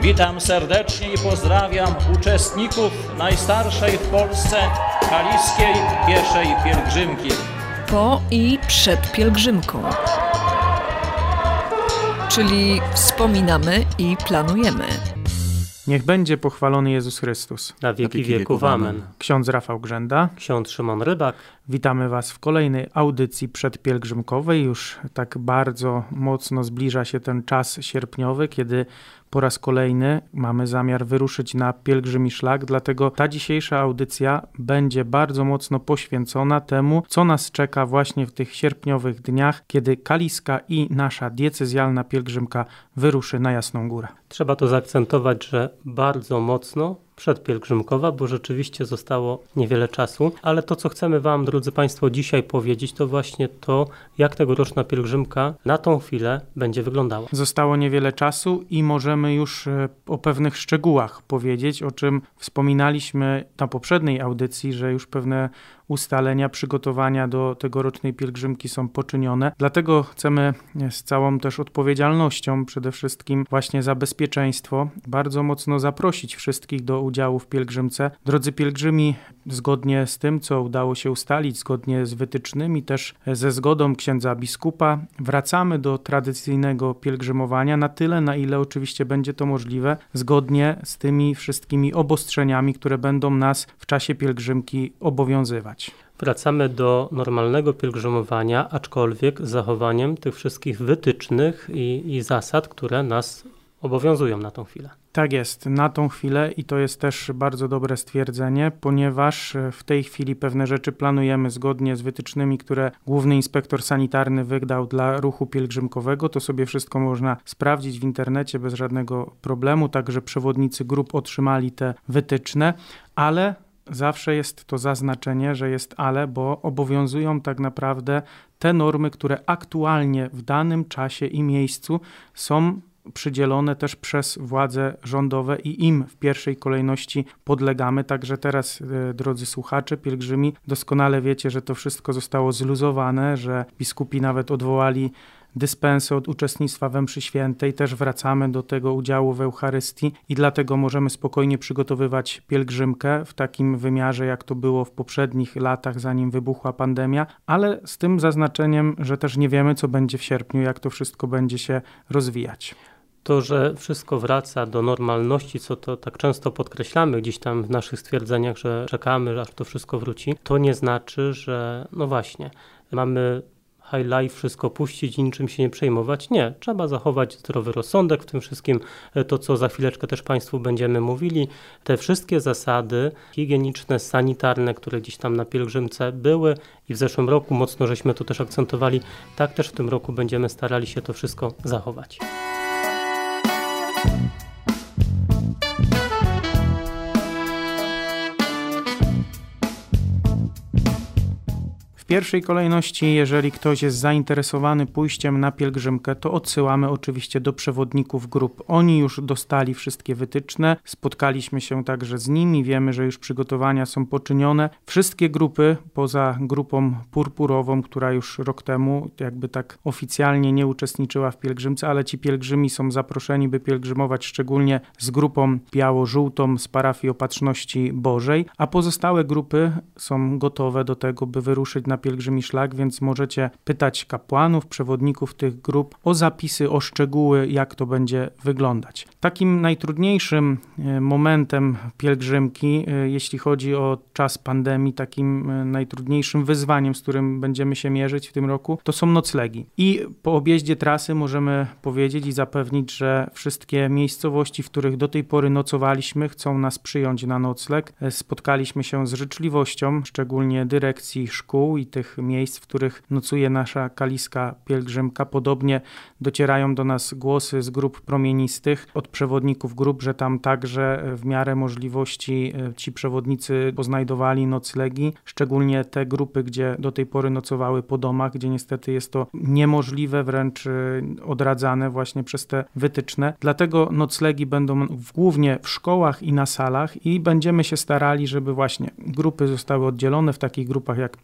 Witam serdecznie i pozdrawiam uczestników najstarszej w Polsce kaliskiej pieszej pielgrzymki. Po i przed pielgrzymką. Czyli wspominamy i planujemy. Niech będzie pochwalony Jezus Chrystus. Na wieki wieków. Amen. Ksiądz Rafał Grzęda. Ksiądz Szymon Rybak. Witamy Was w kolejnej audycji przedpielgrzymkowej. Już tak bardzo mocno zbliża się ten czas sierpniowy, kiedy po raz kolejny mamy zamiar wyruszyć na pielgrzymi szlak, dlatego ta dzisiejsza audycja będzie bardzo mocno poświęcona temu, co nas czeka właśnie w tych sierpniowych dniach, kiedy kaliska i nasza diecezjalna pielgrzymka wyruszy na Jasną Górę. Trzeba to zaakcentować, że bardzo mocno przedpielgrzymkowa, bo rzeczywiście zostało niewiele czasu, ale to, co chcemy Wam, drodzy Państwo, dzisiaj powiedzieć, to właśnie to, jak tegoroczna pielgrzymka na tą chwilę będzie wyglądała. Zostało niewiele czasu i możemy już o pewnych szczegółach powiedzieć, o czym wspominaliśmy na poprzedniej audycji, że już pewne ustalenia, przygotowania do tegorocznej pielgrzymki są poczynione. Dlatego chcemy z całą też odpowiedzialnością, przede wszystkim właśnie za bezpieczeństwo, bardzo mocno zaprosić wszystkich do udziału w pielgrzymce. Drodzy pielgrzymi, zgodnie z tym, co udało się ustalić, zgodnie z wytycznymi, też ze zgodą księdza biskupa, wracamy do tradycyjnego pielgrzymowania na tyle, na ile oczywiście będzie to możliwe, zgodnie z tymi wszystkimi obostrzeniami, które będą nas w czasie pielgrzymki obowiązywać. Wracamy do normalnego pielgrzymowania, aczkolwiek z zachowaniem tych wszystkich wytycznych i zasad, które nas obowiązują na tą chwilę. Tak jest, na tą chwilę i to jest też bardzo dobre stwierdzenie, ponieważ w tej chwili pewne rzeczy planujemy zgodnie z wytycznymi, które Główny Inspektor Sanitarny wydał dla ruchu pielgrzymkowego. To sobie wszystko można sprawdzić w internecie bez żadnego problemu, także przewodnicy grup otrzymali te wytyczne, ale zawsze jest to zaznaczenie, że jest ale, bo obowiązują tak naprawdę te normy, które aktualnie w danym czasie i miejscu są przydzielone też przez władze rządowe i im w pierwszej kolejności podlegamy. Także teraz, drodzy słuchacze, pielgrzymi, doskonale wiecie, że to wszystko zostało zluzowane, że biskupi nawet odwołali dyspensę od uczestnictwa we mszy świętej, też wracamy do tego udziału w Eucharystii i dlatego możemy spokojnie przygotowywać pielgrzymkę w takim wymiarze, jak to było w poprzednich latach, zanim wybuchła pandemia, ale z tym zaznaczeniem, że też nie wiemy, co będzie w sierpniu, jak to wszystko będzie się rozwijać. To, że wszystko wraca do normalności, co to tak często podkreślamy gdzieś tam w naszych stwierdzeniach, że czekamy, aż to wszystko wróci, to nie znaczy, że no właśnie, mamy high life, wszystko puścić i niczym się nie przejmować. Nie, trzeba zachować zdrowy rozsądek w tym wszystkim, to co za chwileczkę też Państwu będziemy mówili. Te wszystkie zasady higieniczne, sanitarne, które gdzieś tam na pielgrzymce były i w zeszłym roku mocno żeśmy to też akcentowali, tak też w tym roku będziemy starali się to wszystko zachować. W pierwszej kolejności, jeżeli ktoś jest zainteresowany pójściem na pielgrzymkę, to odsyłamy oczywiście do przewodników grup. Oni już dostali wszystkie wytyczne, spotkaliśmy się także z nimi, wiemy, że już przygotowania są poczynione. Wszystkie grupy, poza grupą purpurową, która już rok temu jakby tak oficjalnie nie uczestniczyła w pielgrzymce, ale ci pielgrzymi są zaproszeni, by pielgrzymować szczególnie z grupą biało-żółtą z parafii Opatrzności Bożej, a pozostałe grupy są gotowe do tego, by wyruszyć na pielgrzymi szlak, więc możecie pytać kapłanów, przewodników tych grup o zapisy, o szczegóły, jak to będzie wyglądać. Takim najtrudniejszym momentem pielgrzymki, jeśli chodzi o czas pandemii, takim najtrudniejszym wyzwaniem, z którym będziemy się mierzyć w tym roku, to są noclegi. I po objeździe trasy możemy powiedzieć i zapewnić, że wszystkie miejscowości, w których do tej pory nocowaliśmy, chcą nas przyjąć na nocleg. Spotkaliśmy się z życzliwością, szczególnie dyrekcji szkół i tych miejsc, w których nocuje nasza kaliska pielgrzymka. Podobnie docierają do nas głosy z grup promienistych, od przewodników grup, że tam także w miarę możliwości ci przewodnicy poznajdowali noclegi, szczególnie te grupy, gdzie do tej pory nocowały po domach, gdzie niestety jest to niemożliwe, wręcz odradzane właśnie przez te wytyczne. Dlatego noclegi będą głównie w szkołach i na salach i będziemy się starali, żeby właśnie grupy zostały oddzielone w takich grupach, jak pielgrzymujemy,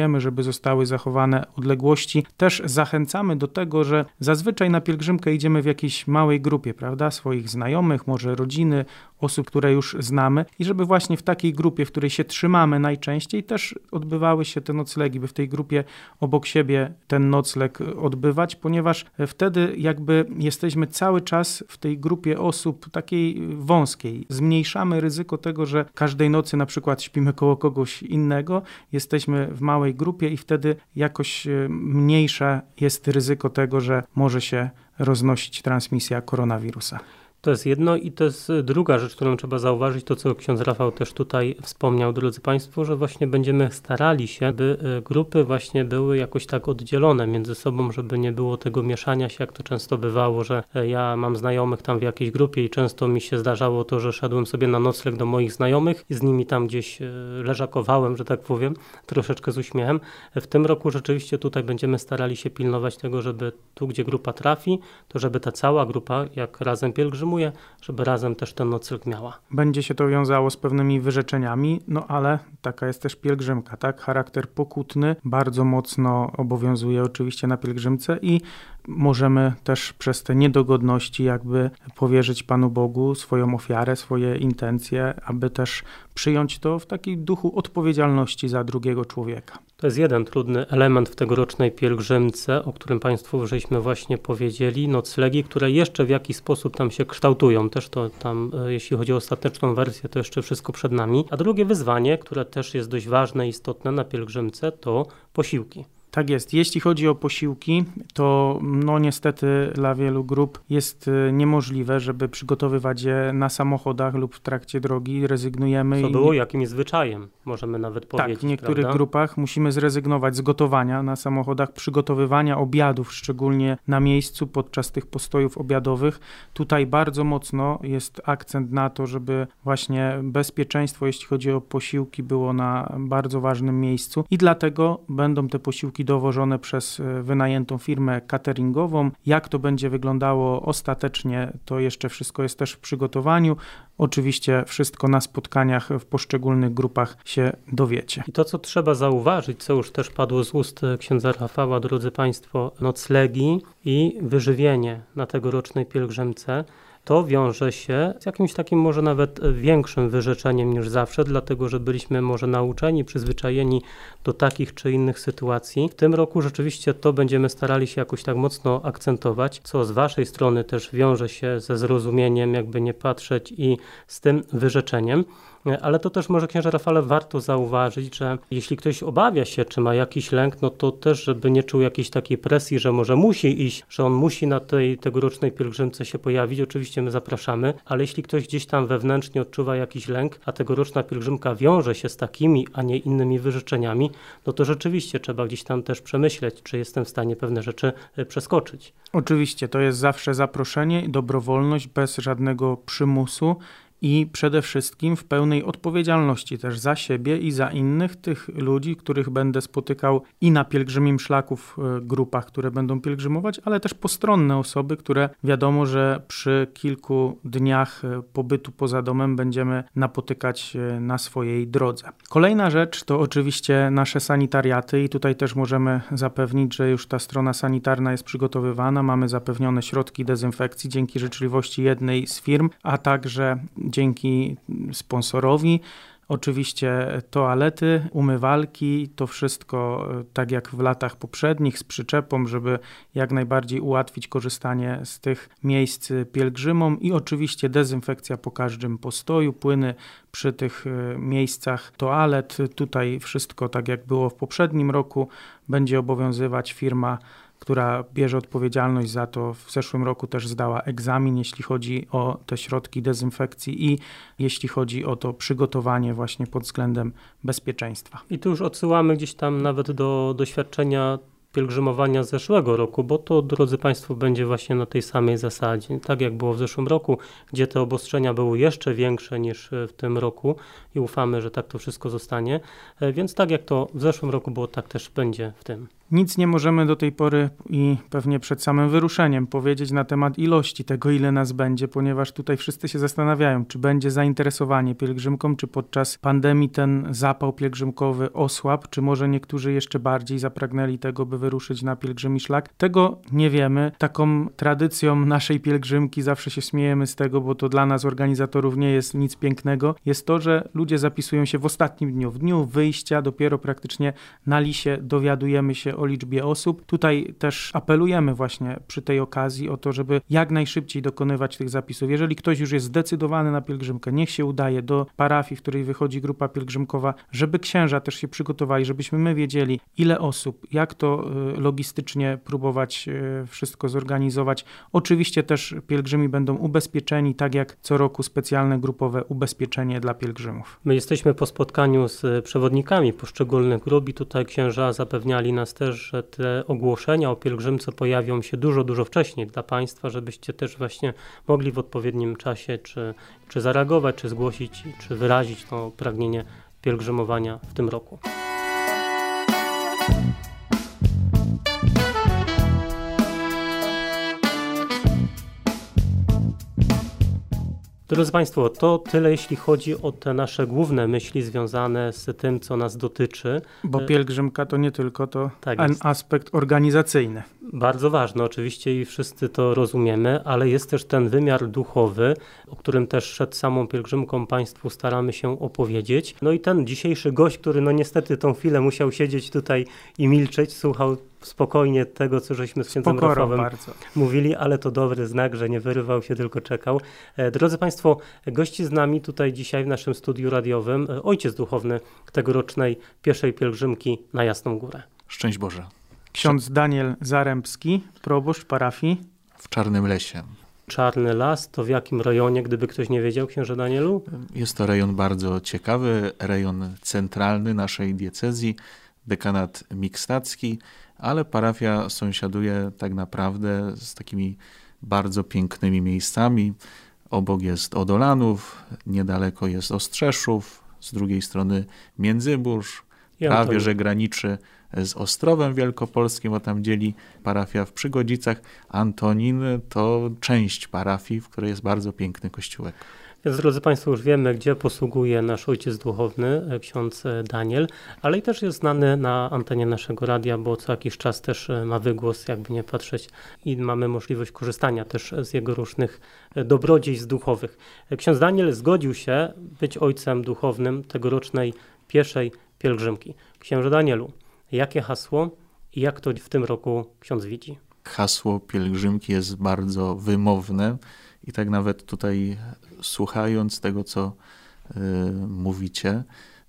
pilnujemy, żeby zostały zachowane odległości. Też zachęcamy do tego, że zazwyczaj na pielgrzymkę idziemy w jakiejś małej grupie, prawda? Swoich znajomych, może rodziny, osób, które już znamy i żeby właśnie w takiej grupie, w której się trzymamy najczęściej, też odbywały się te noclegi, by w tej grupie obok siebie ten nocleg odbywać, ponieważ wtedy jakby jesteśmy cały czas w tej grupie osób takiej wąskiej. Zmniejszamy ryzyko tego, że każdej nocy na przykład śpimy koło kogoś innego, jesteśmy w małej grupie i wtedy jakoś mniejsze jest ryzyko tego, że może się roznosić transmisja koronawirusa. To jest jedno i to jest druga rzecz, którą trzeba zauważyć, to co ksiądz Rafał też tutaj wspomniał, drodzy Państwo, że właśnie będziemy starali się, by grupy właśnie były jakoś tak oddzielone między sobą, żeby nie było tego mieszania się, jak to często bywało, że ja mam znajomych tam w jakiejś grupie i często mi się zdarzało to, że szedłem sobie na nocleg do moich znajomych i z nimi tam gdzieś leżakowałem, że tak powiem, troszeczkę z uśmiechem. W tym roku rzeczywiście tutaj będziemy starali się pilnować tego, żeby tu, gdzie grupa trafi, to żeby ta cała grupa, jak razem pielgrzymuje, żeby razem też ten nocleg miała. Będzie się to wiązało z pewnymi wyrzeczeniami, no ale taka jest też pielgrzymka, tak? Charakter pokutny bardzo mocno obowiązuje oczywiście na pielgrzymce i możemy też przez te niedogodności jakby powierzyć Panu Bogu swoją ofiarę, swoje intencje, aby też przyjąć to w takim duchu odpowiedzialności za drugiego człowieka. To jest jeden trudny element w tegorocznej pielgrzymce, o którym Państwu żeśmy właśnie powiedzieli, noclegi, które jeszcze w jakiś sposób tam się kształtują. Też to tam, jeśli chodzi o ostateczną wersję, to jeszcze wszystko przed nami. A drugie wyzwanie, które też jest dość ważne i istotne na pielgrzymce, to posiłki. Tak jest. Jeśli chodzi o posiłki, to no niestety dla wielu grup jest niemożliwe, żeby przygotowywać je na samochodach lub w trakcie drogi. Rezygnujemy. Co było jakimś zwyczajem, możemy nawet powiedzieć. Tak, w niektórych prawda? grupach musimy zrezygnować z gotowania na samochodach, przygotowywania obiadów, szczególnie na miejscu podczas tych postojów obiadowych. Tutaj bardzo mocno jest akcent na to, żeby właśnie bezpieczeństwo, jeśli chodzi o posiłki, było na bardzo ważnym miejscu i dlatego będą te posiłki dowożone przez wynajętą firmę cateringową. Jak to będzie wyglądało ostatecznie, to jeszcze wszystko jest też w przygotowaniu. Oczywiście wszystko na spotkaniach w poszczególnych grupach się dowiecie. I to, co trzeba zauważyć, co już też padło z ust księdza Rafała, drodzy Państwo, noclegi i wyżywienie na tegorocznej pielgrzymce, to wiąże się z jakimś takim może nawet większym wyrzeczeniem niż zawsze, dlatego że byliśmy może nauczeni, przyzwyczajeni do takich czy innych sytuacji. W tym roku rzeczywiście to będziemy starali się jakoś tak mocno akcentować, co z Waszej strony też wiąże się ze zrozumieniem, jakby nie patrzeć i z tym wyrzeczeniem. Ale to też może, księże Rafale, warto zauważyć, że jeśli ktoś obawia się, czy ma jakiś lęk, no to też, żeby nie czuł jakiejś takiej presji, że może musi iść, że on musi na tej tegorocznej pielgrzymce się pojawić. Oczywiście my zapraszamy, ale jeśli ktoś gdzieś tam wewnętrznie odczuwa jakiś lęk, a tegoroczna pielgrzymka wiąże się z takimi, a nie innymi wyrzeczeniami, no to rzeczywiście trzeba gdzieś tam też przemyśleć, czy jestem w stanie pewne rzeczy przeskoczyć. Oczywiście, to jest zawsze zaproszenie i dobrowolność bez żadnego przymusu. I przede wszystkim w pełnej odpowiedzialności też za siebie i za innych, tych ludzi, których będę spotykał i na pielgrzymim szlaku w grupach, które będą pielgrzymować, ale też postronne osoby, które wiadomo, że przy kilku dniach pobytu poza domem będziemy napotykać na swojej drodze. Kolejna rzecz to oczywiście nasze sanitariaty i tutaj też możemy zapewnić, że już ta strona sanitarna jest przygotowywana, mamy zapewnione środki dezynfekcji dzięki życzliwości jednej z firm, a także dzięki sponsorowi. Oczywiście toalety, umywalki, to wszystko tak jak w latach poprzednich z przyczepą, żeby jak najbardziej ułatwić korzystanie z tych miejsc pielgrzymom i oczywiście dezynfekcja po każdym postoju, płyny przy tych miejscach toalet. Tutaj wszystko tak jak było w poprzednim roku będzie obowiązywać firma, która bierze odpowiedzialność za to. W zeszłym roku też zdała egzamin, jeśli chodzi o te środki dezynfekcji i jeśli chodzi o to przygotowanie właśnie pod względem bezpieczeństwa. I tu już odsyłamy gdzieś tam nawet do doświadczenia pielgrzymowania z zeszłego roku, bo to, drodzy Państwo, będzie właśnie na tej samej zasadzie. Tak jak było w zeszłym roku, gdzie te obostrzenia były jeszcze większe niż w tym roku i ufamy, że tak to wszystko zostanie. Więc tak jak to w zeszłym roku było, tak też będzie w tym. Nic nie możemy do tej pory i pewnie przed samym wyruszeniem powiedzieć na temat ilości tego, ile nas będzie, ponieważ tutaj wszyscy się zastanawiają, czy będzie zainteresowanie pielgrzymką, czy podczas pandemii ten zapał pielgrzymkowy osłabł, czy może niektórzy jeszcze bardziej zapragnęli tego, by wyruszyć na pielgrzymi szlak. Tego nie wiemy. Taką tradycją naszej pielgrzymki, zawsze się śmiejemy z tego, bo to dla nas organizatorów nie jest nic pięknego, jest to, że ludzie zapisują się w ostatnim dniu. W dniu wyjścia dopiero praktycznie na lisie dowiadujemy się o liczbie osób. Tutaj też apelujemy właśnie przy tej okazji o to, żeby jak najszybciej dokonywać tych zapisów. Jeżeli ktoś już jest zdecydowany na pielgrzymkę, niech się udaje do parafii, w której wychodzi grupa pielgrzymkowa, żeby księża też się przygotowali, żebyśmy my wiedzieli, ile osób, jak to logistycznie próbować wszystko zorganizować. Oczywiście też pielgrzymi będą ubezpieczeni, tak jak co roku specjalne grupowe ubezpieczenie dla pielgrzymów. My jesteśmy po spotkaniu z przewodnikami poszczególnych grup i tutaj księża zapewniali nas też, że te ogłoszenia o pielgrzymce pojawią się dużo wcześniej dla Państwa, żebyście też właśnie mogli w odpowiednim czasie czy zareagować, czy zgłosić, czy wyrazić to pragnienie pielgrzymowania w tym roku. Drodzy Państwo, to tyle, jeśli chodzi o te nasze główne myśli związane z tym, co nas dotyczy. Bo pielgrzymka to nie tylko to tak aspekt organizacyjny. Bardzo ważny oczywiście i wszyscy to rozumiemy, ale jest też ten wymiar duchowy, o którym też przed samą pielgrzymką Państwu staramy się opowiedzieć. No i ten dzisiejszy gość, który no niestety tą chwilę musiał siedzieć tutaj i milczeć, słuchał spokojnie tego, co żeśmy z księdzem Rafałem mówili, ale to dobry znak, że nie wyrywał się, tylko czekał. Drodzy Państwo, gości z nami tutaj dzisiaj w naszym studiu radiowym ojciec duchowny tegorocznej pieszej pielgrzymki na Jasną Górę. Szczęść Boże. Ksiądz Daniel Zarębski, proboszcz parafii w Czarnym Lesie. Czarny Las, to w jakim rejonie, gdyby ktoś nie wiedział, księże Danielu? Jest to rejon bardzo ciekawy, rejon centralny naszej diecezji, dekanat mikstacki, ale parafia sąsiaduje tak naprawdę z takimi bardzo pięknymi miejscami. Obok jest Odolanów, niedaleko jest Ostrzeszów, z drugiej strony Międzybórz, prawie że graniczy z Ostrowem Wielkopolskim, bo tam dzieli parafia w Przygodzicach. Antonin to część parafii, w której jest bardzo piękny kościółek. Więc drodzy Państwo, już wiemy, gdzie posługuje nasz ojciec duchowny, ksiądz Daniel, ale i też jest znany na antenie naszego radia, bo co jakiś czas też ma wygłos, jakby nie patrzeć, i mamy możliwość korzystania też z jego różnych dobrodziejstw duchowych. Ksiądz Daniel zgodził się być ojcem duchownym tegorocznej pieszej pielgrzymki. Księże Danielu, jakie hasło i jak to w tym roku ksiądz widzi? Hasło pielgrzymki jest bardzo wymowne i tak nawet tutaj słuchając tego, co mówicie,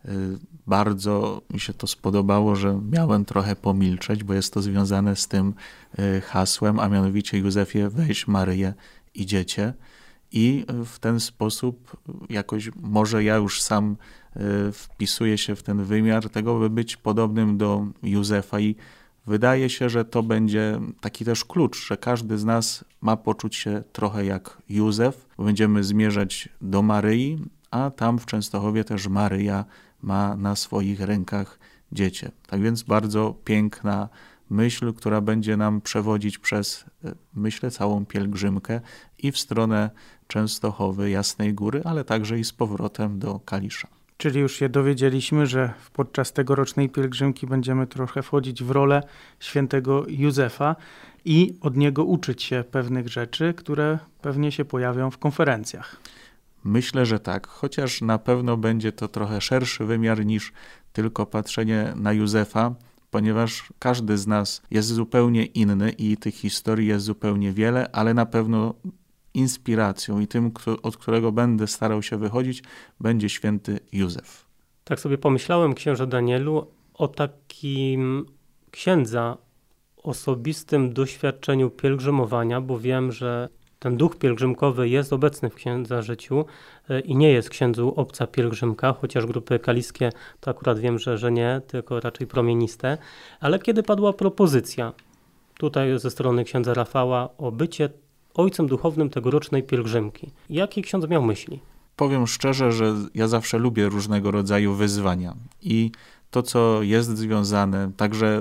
bardzo mi się to spodobało, że miałem trochę pomilczeć, bo jest to związane z tym hasłem, a mianowicie Józefie, weź Maryję i dziecię. I w ten sposób jakoś może ja już sam wpisuję się w ten wymiar tego, by być podobnym do Józefa i wydaje się, że to będzie taki też klucz, że każdy z nas ma poczuć się trochę jak Józef, bo będziemy zmierzać do Maryi, a tam w Częstochowie też Maryja ma na swoich rękach dziecię. Tak więc bardzo piękna myśl, która będzie nam przewodzić przez, myślę, całą pielgrzymkę i w stronę Częstochowy, Jasnej Góry, ale także i z powrotem do Kalisza. Czyli już się dowiedzieliśmy, że podczas tegorocznej pielgrzymki będziemy trochę wchodzić w rolę świętego Józefa i od niego uczyć się pewnych rzeczy, które pewnie się pojawią w konferencjach. Myślę, że tak, chociaż na pewno będzie to trochę szerszy wymiar niż tylko patrzenie na Józefa, ponieważ każdy z nas jest zupełnie inny i tych historii jest zupełnie wiele, ale na pewno inspiracją i tym, od którego będę starał się wychodzić, będzie święty Józef. Tak sobie pomyślałem, księże Danielu, o takim księdza osobistym doświadczeniu pielgrzymowania, bo wiem, że ten duch pielgrzymkowy jest obecny w księdza życiu i nie jest księdzu obca pielgrzymka, chociaż grupy kaliskie to akurat wiem, że nie, tylko raczej promieniste. Ale kiedy padła propozycja tutaj ze strony księdza Rafała o bycie ojcem duchownym tegorocznej pielgrzymki, jakie ksiądz miał myśli? Powiem szczerze, że ja zawsze lubię różnego rodzaju wyzwania i to, co jest związane także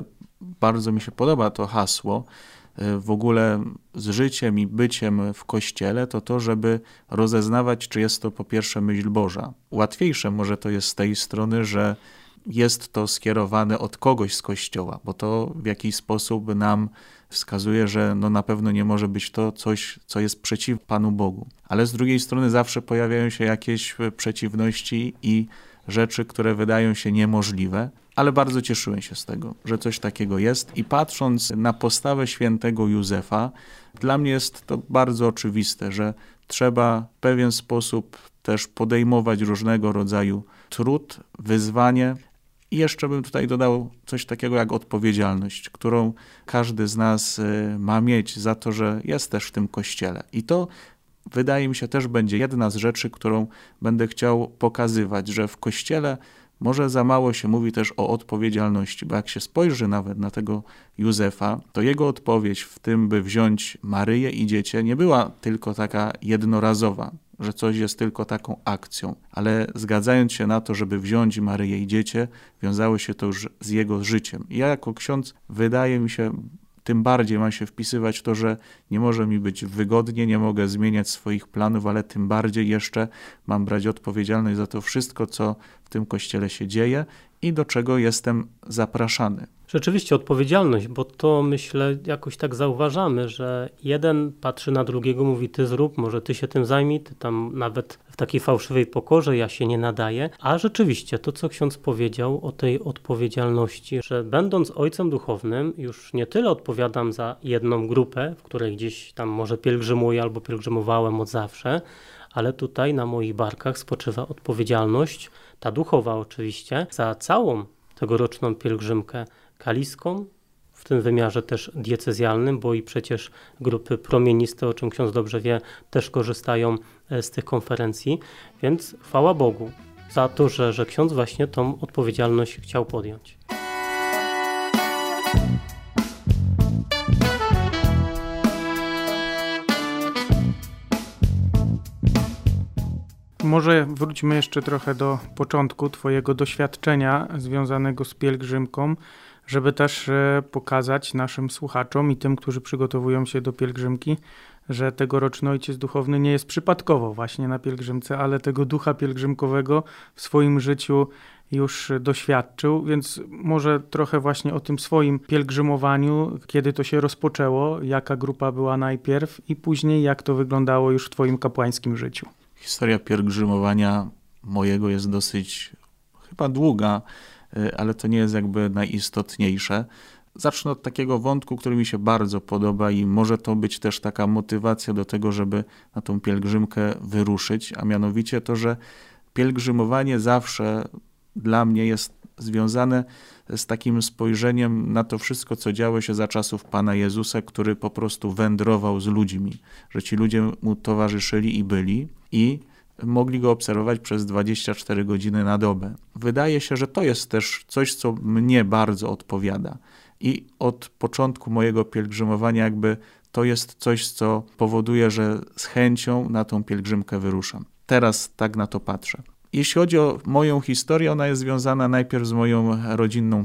bardzo mi się podoba to hasło, w ogóle z życiem i byciem w Kościele, to, żeby rozeznawać, czy jest to po pierwsze myśl Boża. Łatwiejsze może to jest z tej strony, że jest to skierowane od kogoś z Kościoła, bo to w jakiś sposób nam wskazuje, że na pewno nie może być to coś, co jest przeciw Panu Bogu. Ale z drugiej strony zawsze pojawiają się jakieś przeciwności i rzeczy, które wydają się niemożliwe, ale bardzo cieszyłem się z tego, że coś takiego jest i patrząc na postawę świętego Józefa, dla mnie jest to bardzo oczywiste, że trzeba w pewien sposób też podejmować różnego rodzaju trud, wyzwanie. I jeszcze bym tutaj dodał coś takiego jak odpowiedzialność, którą każdy z nas ma mieć za to, że jest też w tym Kościele. I to wydaje mi się też będzie jedna z rzeczy, którą będę chciał pokazywać, że w Kościele może za mało się mówi też o odpowiedzialności, bo jak się spojrzy nawet na tego Józefa, to jego odpowiedź w tym, by wziąć Maryję i dziecię, nie była tylko taka jednorazowa, że coś jest tylko taką akcją, ale zgadzając się na to, żeby wziąć Maryję i dziecię, wiązało się to już z jego życiem. I ja jako ksiądz wydaje mi się, tym bardziej mam się wpisywać w to, że nie może mi być wygodnie, nie mogę zmieniać swoich planów, ale tym bardziej jeszcze mam brać odpowiedzialność za to wszystko, co w tym Kościele się dzieje i do czego jestem zapraszany. Rzeczywiście odpowiedzialność, bo to myślę jakoś tak zauważamy, że jeden patrzy na drugiego, mówi ty zrób, może ty się tym zajmij, ty tam nawet w takiej fałszywej pokorze, ja się nie nadaję. A rzeczywiście to, co ksiądz powiedział o tej odpowiedzialności, że będąc ojcem duchownym już nie tyle odpowiadam za jedną grupę, w której gdzieś tam może pielgrzymuję albo pielgrzymowałem od zawsze, ale tutaj na moich barkach spoczywa odpowiedzialność, ta duchowa oczywiście, za całą tegoroczną pielgrzymkę kaliską, w tym wymiarze też diecezjalnym, bo i przecież grupy promieniste, o czym ksiądz dobrze wie, też korzystają z tych konferencji, więc chwała Bogu za to, że ksiądz właśnie tą odpowiedzialność chciał podjąć. Może wróćmy jeszcze trochę do początku Twojego doświadczenia związanego z pielgrzymką, żeby też pokazać naszym słuchaczom i tym, którzy przygotowują się do pielgrzymki, że tegoroczny ojciec duchowny nie jest przypadkowo właśnie na pielgrzymce, ale tego ducha pielgrzymkowego w swoim życiu już doświadczył, więc może trochę właśnie o tym swoim pielgrzymowaniu, kiedy to się rozpoczęło, jaka grupa była najpierw i później jak to wyglądało już w Twoim kapłańskim życiu. Historia pielgrzymowania mojego jest dosyć chyba długa, ale to nie jest jakby najistotniejsze. Zacznę od takiego wątku, który mi się bardzo podoba i może to być też taka motywacja do tego, żeby na tą pielgrzymkę wyruszyć, a mianowicie to, że pielgrzymowanie zawsze dla mnie jest związane z takim spojrzeniem na to wszystko, co działo się za czasów Pana Jezusa, który po prostu wędrował z ludźmi, że ci ludzie mu towarzyszyli i byli i mogli go obserwować przez 24 godziny na dobę. Wydaje się, że to jest też coś, co mnie bardzo odpowiada. I od początku mojego pielgrzymowania jakby to jest coś, co powoduje, że z chęcią na tą pielgrzymkę wyruszam. Teraz tak na to patrzę. Jeśli chodzi o moją historię, ona jest związana najpierw z moją rodzinną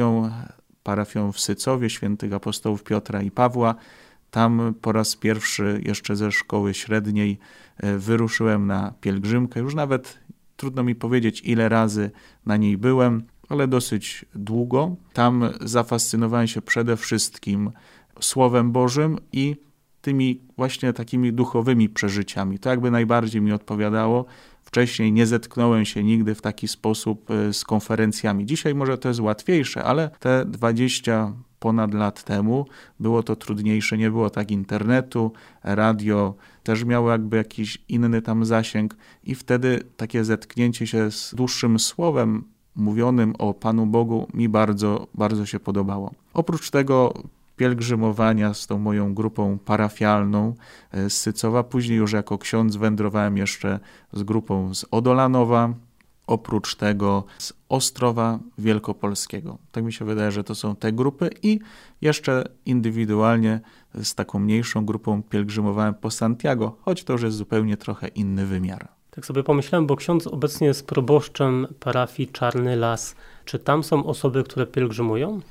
parafią w Sycowie, świętych apostołów Piotra i Pawła. Tam po raz pierwszy jeszcze ze szkoły średniej wyruszyłem na pielgrzymkę. Już nawet trudno mi powiedzieć, ile razy na niej byłem, ale dosyć długo. Tam zafascynowałem się przede wszystkim Słowem Bożym i tymi właśnie takimi duchowymi przeżyciami. To jakby najbardziej mi odpowiadało. Wcześniej nie zetknąłem się nigdy w taki sposób z konferencjami. Dzisiaj może to jest łatwiejsze, ale te 20 ponad lat temu było to trudniejsze. Nie było tak internetu, radio też miało jakby jakiś inny tam zasięg i wtedy takie zetknięcie się z dłuższym słowem mówionym o Panu Bogu mi bardzo, bardzo się podobało. Oprócz tego pielgrzymowania z tą moją grupą parafialną z Sycowa. Później już jako ksiądz wędrowałem jeszcze z grupą z Odolanowa, oprócz tego z Ostrowa Wielkopolskiego. Tak mi się wydaje, że to są te grupy i jeszcze indywidualnie z taką mniejszą grupą pielgrzymowałem po Santiago, choć to już jest zupełnie trochę inny wymiar. Tak sobie pomyślałem, bo ksiądz obecnie jest proboszczem parafii Czarny Las. Czy tam są osoby, które pielgrzymują?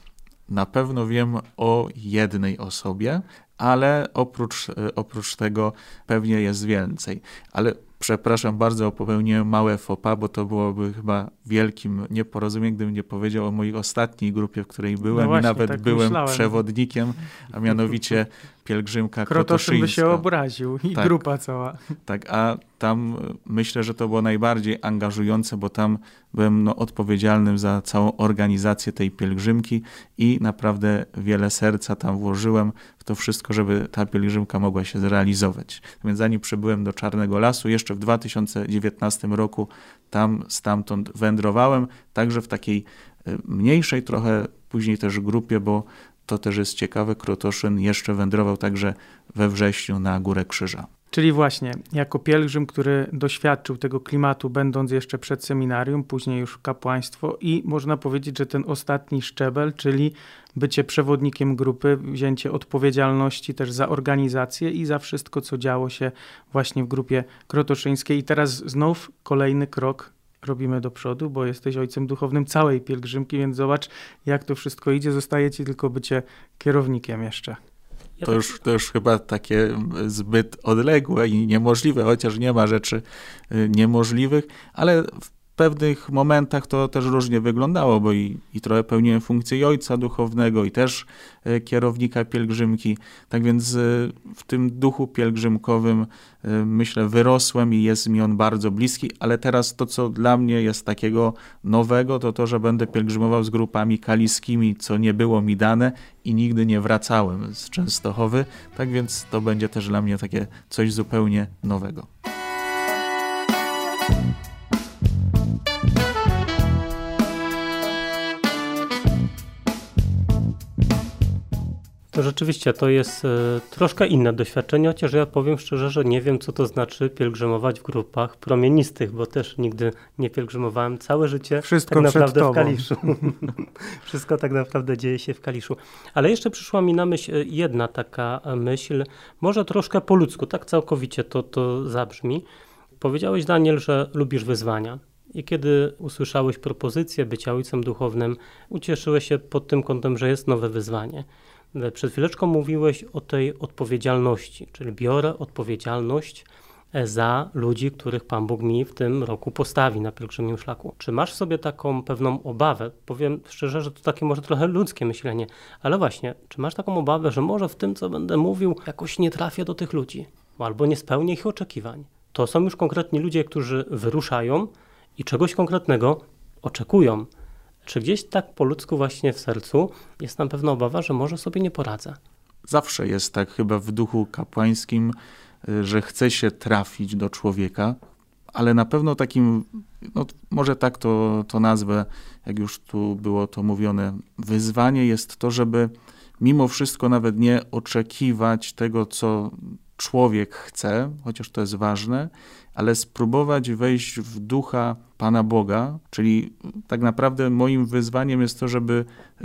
na pewno wiem o jednej osobie, ale oprócz tego pewnie jest więcej. Ale przepraszam bardzo, popełniłem małe faux pas, bo to byłoby chyba wielkim nieporozumieniem, gdybym nie powiedział o mojej ostatniej grupie, w której byłem właśnie, i nawet tak byłem myślałem. przewodnikiem, a mianowicie pielgrzymka Krotoszyn by się krotoszyńska. obraził i Tak. grupa cała. Tak, a tam myślę, że to było najbardziej angażujące, bo tam byłem odpowiedzialnym za całą organizację tej pielgrzymki i naprawdę wiele serca tam włożyłem w to wszystko, żeby ta pielgrzymka mogła się zrealizować. Więc zanim przybyłem do Czarnego Lasu, jeszcze w 2019 roku stamtąd wędrowałem, także w takiej mniejszej trochę później też grupie, bo to też jest ciekawe, Krotoszyn jeszcze wędrował także we wrześniu na Górę Krzyża. Czyli właśnie, jako pielgrzym, który doświadczył tego klimatu, będąc jeszcze przed seminarium, później już kapłaństwo i można powiedzieć, że ten ostatni szczebel, czyli bycie przewodnikiem grupy, wzięcie odpowiedzialności też za organizację i za wszystko, co działo się właśnie w grupie krotoszyńskiej. I teraz znów kolejny krok robimy do przodu, bo jesteś ojcem duchownym całej pielgrzymki, więc zobacz, jak to wszystko idzie. Zostaje ci tylko bycie kierownikiem jeszcze. To już chyba takie zbyt odległe i niemożliwe, chociaż nie ma rzeczy niemożliwych, ale w pewnych momentach to też różnie wyglądało, bo i trochę pełniłem funkcję i ojca duchownego, i też kierownika pielgrzymki. Tak więc w tym duchu pielgrzymkowym myślę wyrosłem i jest mi on bardzo bliski, ale teraz to, co dla mnie jest takiego nowego, to, że będę pielgrzymował z grupami kaliskimi, co nie było mi dane i nigdy nie wracałem z Częstochowy. Tak więc to będzie też dla mnie takie coś zupełnie nowego. To rzeczywiście to jest troszkę inne doświadczenie, chociaż ja powiem szczerze, że nie wiem, co to znaczy pielgrzymować w grupach promienistych, bo też nigdy nie pielgrzymowałem całe życie. Wszystko tak naprawdę przed tobą. w Kaliszu. Wszystko tak naprawdę dzieje się w Kaliszu. Ale jeszcze przyszła mi na myśl jedna taka myśl, może troszkę po ludzku, tak całkowicie to zabrzmi. Powiedziałeś, Daniel, że lubisz wyzwania. I kiedy usłyszałeś propozycję bycia ojcem duchownym, ucieszyłeś się pod tym kątem, że jest nowe wyzwanie. Przed chwileczką mówiłeś o tej odpowiedzialności, czyli biorę odpowiedzialność za ludzi, których Pan Bóg mi w tym roku postawi na pielgrzymim szlaku. Czy masz w sobie taką pewną obawę? Powiem szczerze, że to takie może trochę ludzkie myślenie, ale właśnie, czy masz taką obawę, że może w tym, co będę mówił, jakoś nie trafię do tych ludzi, albo nie spełnię ich oczekiwań? To są już konkretni ludzie, którzy wyruszają i czegoś konkretnego oczekują. Czy gdzieś tak po ludzku właśnie w sercu jest nam pewna obawa, że może sobie nie poradzę? Zawsze Jest tak chyba w duchu kapłańskim, że chce się trafić do człowieka, ale na pewno takim, może tak to nazwę, jak już tu było to mówione, wyzwanie jest to, żeby mimo wszystko nawet nie oczekiwać tego, co człowiek chce, chociaż to jest ważne, ale spróbować wejść w ducha Pana Boga, czyli tak naprawdę moim wyzwaniem jest to, żeby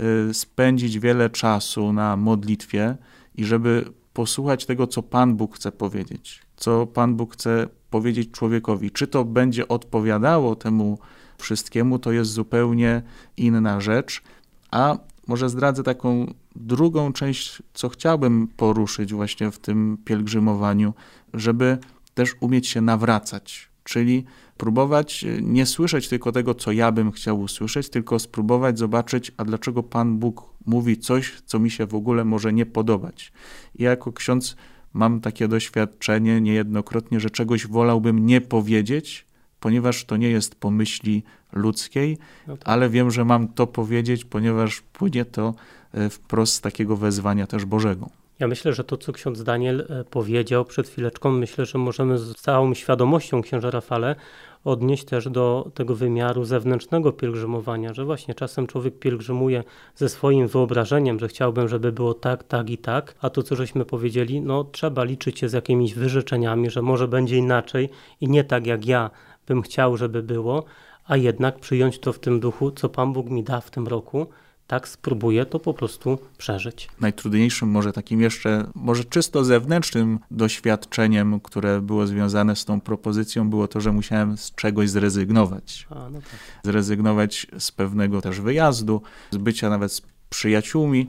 spędzić wiele czasu na modlitwie i żeby posłuchać tego, co Pan Bóg chce powiedzieć, co Pan Bóg chce powiedzieć człowiekowi. Czy to będzie odpowiadało temu wszystkiemu, to jest zupełnie inna rzecz, a może zdradzę taką drugą część, co chciałbym poruszyć właśnie w tym pielgrzymowaniu, żeby też umieć się nawracać, czyli próbować nie słyszeć tylko tego, co ja bym chciał usłyszeć, tylko spróbować zobaczyć, a dlaczego Pan Bóg mówi coś, co mi się w ogóle może nie podobać. I jako ksiądz mam takie doświadczenie niejednokrotnie, że czegoś wolałbym nie powiedzieć, ponieważ to nie jest po myśli ludzkiej, ale wiem, że mam to powiedzieć, ponieważ płynie to wprost z takiego wezwania też Bożego. Ja myślę, że to, co ksiądz Daniel powiedział przed chwileczką, myślę, że możemy z całą świadomością księże Rafale odnieść też do tego wymiaru zewnętrznego pielgrzymowania, że właśnie czasem człowiek pielgrzymuje ze swoim wyobrażeniem, że chciałbym, żeby było tak, tak i tak, a to, co żeśmy powiedzieli, trzeba liczyć się z jakimiś wyrzeczeniami, że może będzie inaczej i nie tak, jak ja bym chciał, żeby było, a jednak przyjąć to w tym duchu, co Pan Bóg mi da w tym roku, tak spróbuję to po prostu przeżyć. Najtrudniejszym może takim jeszcze, może czysto zewnętrznym doświadczeniem, które było związane z tą propozycją, było to, że musiałem z czegoś zrezygnować. Zrezygnować z pewnego też wyjazdu, z bycia nawet z przyjaciółmi,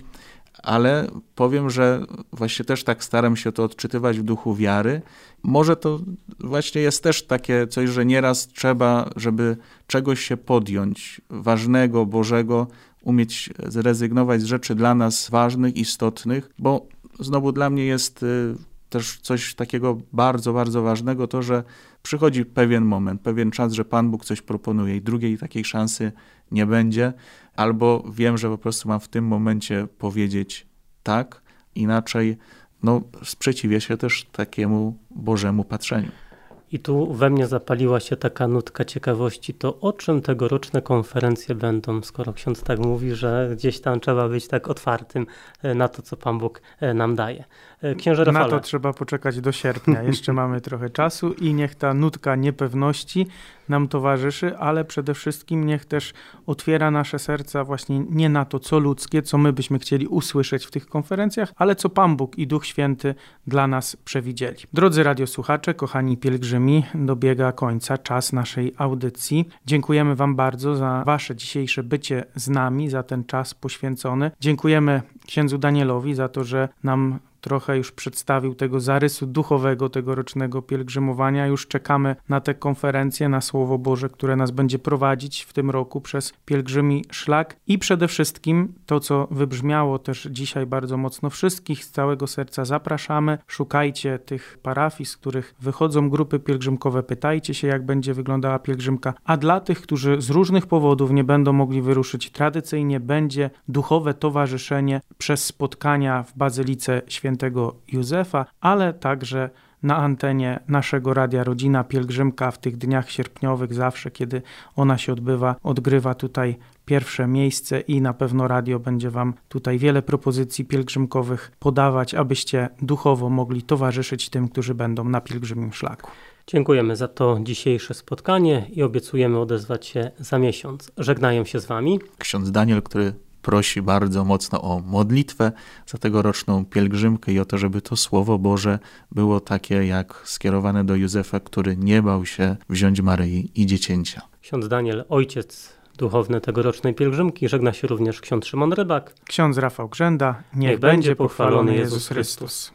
ale powiem, że właśnie też tak staram się to odczytywać w duchu wiary. Może to właśnie jest też takie coś, że nieraz trzeba, żeby czegoś się podjąć, ważnego, Bożego, umieć zrezygnować z rzeczy dla nas ważnych, istotnych, bo znowu dla mnie jest też coś takiego bardzo, bardzo ważnego, to, że przychodzi pewien moment, pewien czas, że Pan Bóg coś proponuje i drugiej takiej szansy nie będzie, albo wiem, że po prostu mam w tym momencie powiedzieć tak, inaczej sprzeciwię się też takiemu Bożemu patrzeniu. I tu we mnie zapaliła się taka nutka ciekawości, to o czym tegoroczne konferencje będą, skoro ksiądz tak mówi, że gdzieś tam trzeba być tak otwartym na to, co Pan Bóg nam daje. Księże Rafale. Na to trzeba poczekać do sierpnia. Jeszcze mamy trochę czasu i niech ta nutka niepewności nam towarzyszy, ale przede wszystkim niech też otwiera nasze serca właśnie nie na to, co ludzkie, co my byśmy chcieli usłyszeć w tych konferencjach, ale co Pan Bóg i Duch Święty dla nas przewidzieli. Drodzy radiosłuchacze, kochani pielgrzymi, dobiega końca czas naszej audycji. Dziękujemy Wam bardzo za Wasze dzisiejsze bycie z nami, za ten czas poświęcony. Dziękujemy księdzu Danielowi za to, że nam trochę już przedstawił tego zarysu duchowego tegorocznego pielgrzymowania. Już czekamy na te konferencje, na Słowo Boże, które nas będzie prowadzić w tym roku przez pielgrzymi szlak. I przede wszystkim to, co wybrzmiało też dzisiaj bardzo mocno, wszystkich z całego serca zapraszamy. Szukajcie tych parafii, z których wychodzą grupy pielgrzymkowe. Pytajcie się, jak będzie wyglądała pielgrzymka. A dla tych, którzy z różnych powodów nie będą mogli wyruszyć, tradycyjnie będzie duchowe towarzyszenie przez spotkania w Bazylice Świętego Józefa, ale także na antenie naszego Radia Rodzina pielgrzymka w tych dniach sierpniowych, zawsze kiedy ona się odbywa, odgrywa tutaj pierwsze miejsce i na pewno radio będzie Wam tutaj wiele propozycji pielgrzymkowych podawać, abyście duchowo mogli towarzyszyć tym, którzy będą na pielgrzymim szlaku. Dziękujemy za to dzisiejsze spotkanie i obiecujemy odezwać się za miesiąc. Żegnają się z Wami Ksiądz Daniel, który prosi bardzo mocno o modlitwę za tegoroczną pielgrzymkę i o to, żeby to Słowo Boże było takie jak skierowane do Józefa, który nie bał się wziąć Maryi i dziecięcia. Ksiądz Daniel, ojciec duchowny tegorocznej pielgrzymki. Żegna się również ksiądz Szymon Rybak. Ksiądz Rafał Grzęda. Niech będzie pochwalony Jezus Chrystus.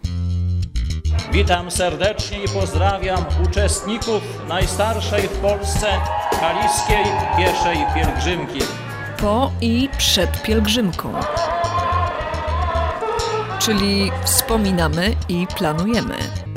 Witam serdecznie i pozdrawiam uczestników najstarszej w Polsce kaliskiej pieszej pielgrzymki. Po i przed pielgrzymką. Czyli wspominamy i planujemy.